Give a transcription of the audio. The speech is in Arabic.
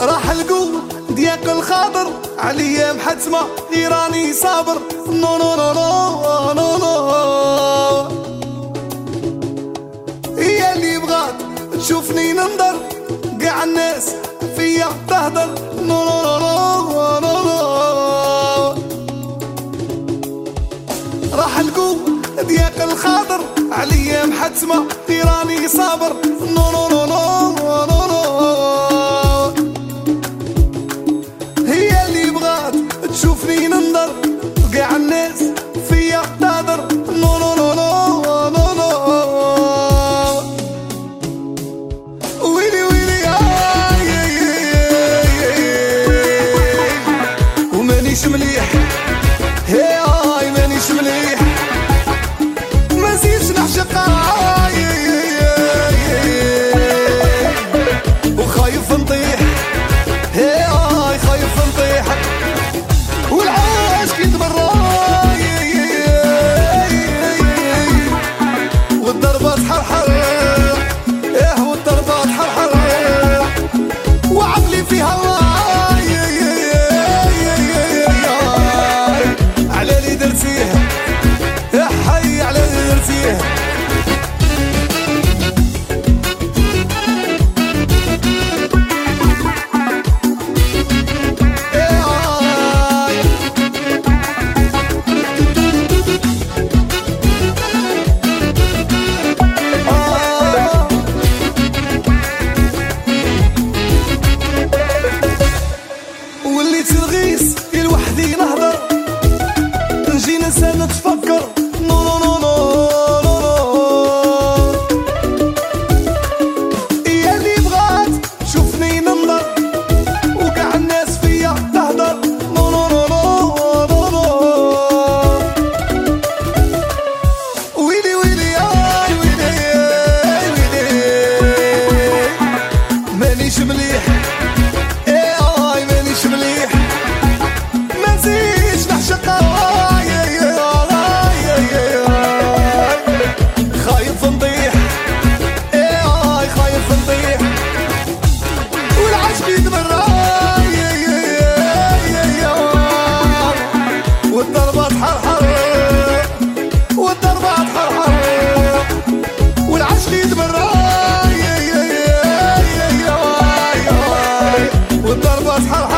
راح القوة دياك الخاطر عليا محتمة غير راني صابر. نو نو نو نو نو نو هي اللي بغات تشوفني ننظر قاع الناس فيا تهدر. نو نو نو نو نو راح القوة دياك الخاطر عليا محتمة غير راني صابر. نو نو نو نو نو نو هي اللي بغات تشوفني ننظر قاع الناس فيا تهدر. نو نو نو نو نو نو ويلي ويلي ومانيش مليح هاي مانيش مليح ما زيدش نعشق وخايف نطيح هاي خايف نطيح والعاشق يتبرى والضربات حرحر والضربات حرحر وعقلي فيها على اللي درتيه يا حي على اللي درتيه. وليت الغيس لوحدي نهضر نجي ننسى نتفكر. نو نو نو نو نو هي اللي بغات تشوفني ننظر وقاع الناس فيا تهدر. نو نو نو نو نو نو ويلي ويلي ويلي ويلي مانيش مليح مانيش مليح ما نزيدش نعشق خايف نطيح خايف نطيح والعشق يتبرى والضربات حرحر والضربات حرحر والعشق يتبرى والضربات حرحر